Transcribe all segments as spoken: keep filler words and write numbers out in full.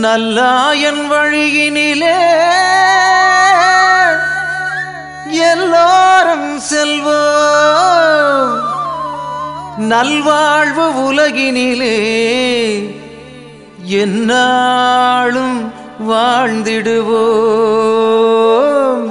நல்லாயன் வழியினிலே எல்லாரும் செல்வோம், நல்வாழ்வு உலகினிலே எந்நாளும் வாழ்ந்திடுவோம்.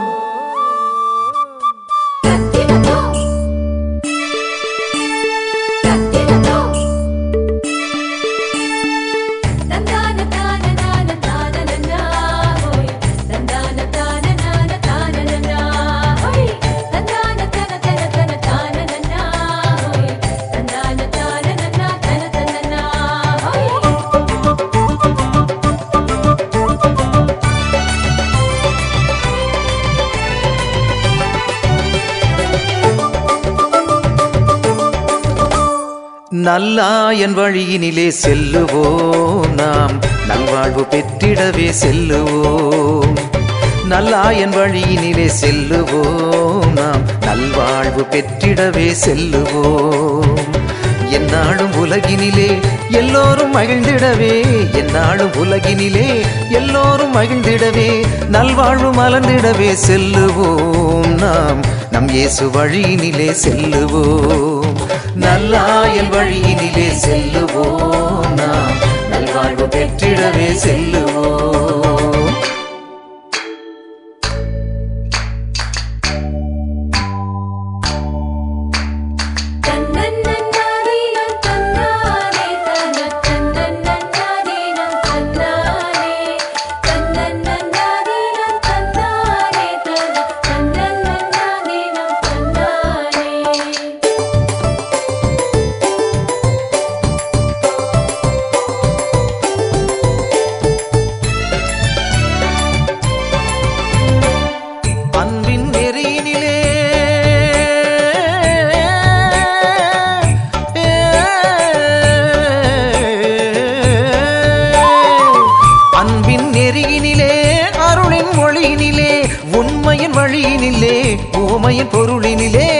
நல்லாயன் வழியினிலே செல்லுவோம், நாம் நல்வாழ்வு பெற்றிடவே செல்லுவோம். நல்லாயன் வழியினிலே செல்லுவோம், நாம் நல்வாழ்வு பெற்றிடவே செல்லுவோம். எந்நாளும் உலகினிலே எல்லோரும் மகிழ்ந்திடவே, எந்நாளும் உலகினிலே எல்லோரும் மகிழ்ந்திடவே, நல்வாழ்வு மலர்ந்திடவே செல்லுவோம். நாம் நம் இயேசு வழியினிலே செல்லுவோம். நல்லாயன் வழியினிலே செல்லுவோம், நாம் நல்வாழ்வு பெற்றிடவே செல்லுவோம். உண்மையின் வழியினிலே ஊமையின் பொருளினிலே,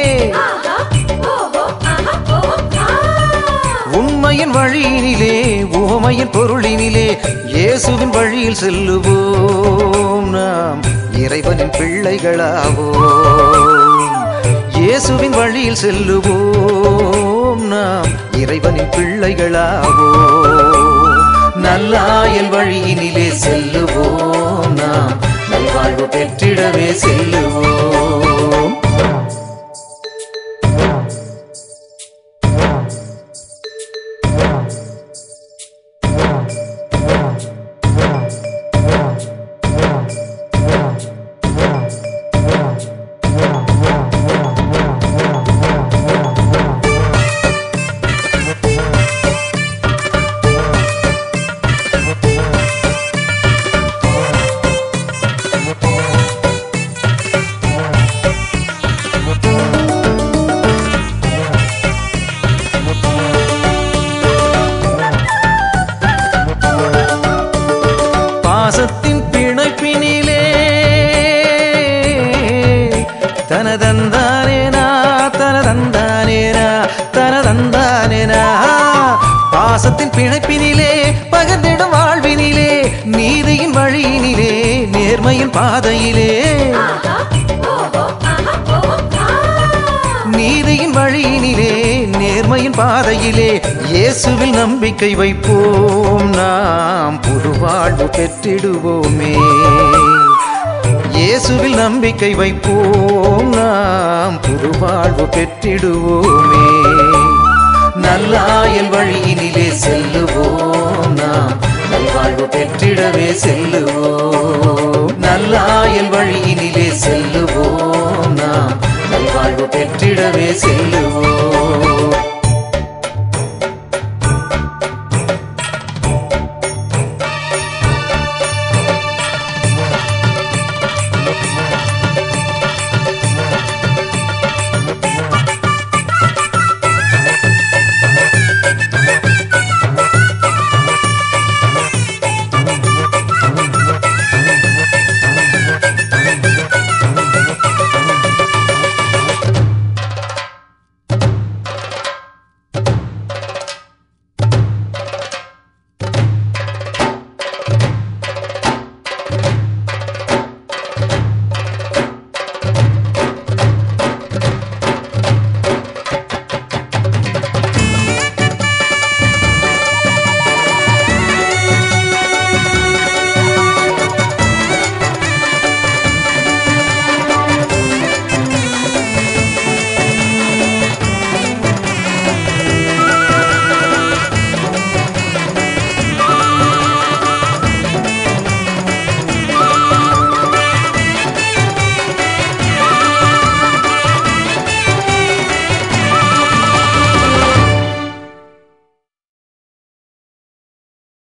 உண்மையின் வழியினிலே ஊமையின் பொருளினிலே இயேசுவின் வழியில் செல்லுவோம், நாம் இறைவனின் பிள்ளைகளாவோம். இயேசுவின் வழியில் செல்லுவோம், நாம் இறைவனின் பிள்ளைகளாவோம். நல்லாயன் வழியினிலே செல்லுவோம், நாம் நல்வாழ்வு பெற்றிடவே செல்லுவோம். பாசத்தின் பிணைப்பினிலே தனதந்தானேனா தனதந்தானேனா தனதந்தானேனா, பாசத்தின் பிணைப்பினிலே பகர்ந்திடும் வாழ்வினிலே நீதியின் வழியினிலே நேர்மையின் பாதையிலே, நீதியின் வழியினிலே நேர்மையின் பாதையிலே இயேசுவில் நம்பிக்கை வைப்போம், நாம் புது வாழ்வு பெற்றிடுவோமே. இயேசுவில் நம்பிக்கை வைப்போம், நாம் புது வாழ்வு பெற்றிடுவோமே. நல்லாயன் வழியினிலே செல்லுவோம், நாம் நல்வாழ்வு பெற்றிடவே செல்லுவோம். நல்லாயன் வழியினிலே செல்லுவோம், நாம் நல்வாழ்வு பெற்றிடவே செல்லுவோம்.